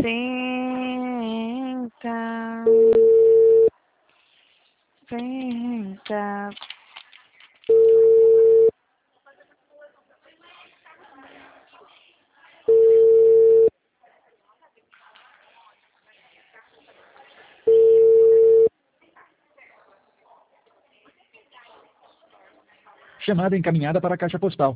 Senta, senta. Chamada encaminhada para a caixa postal.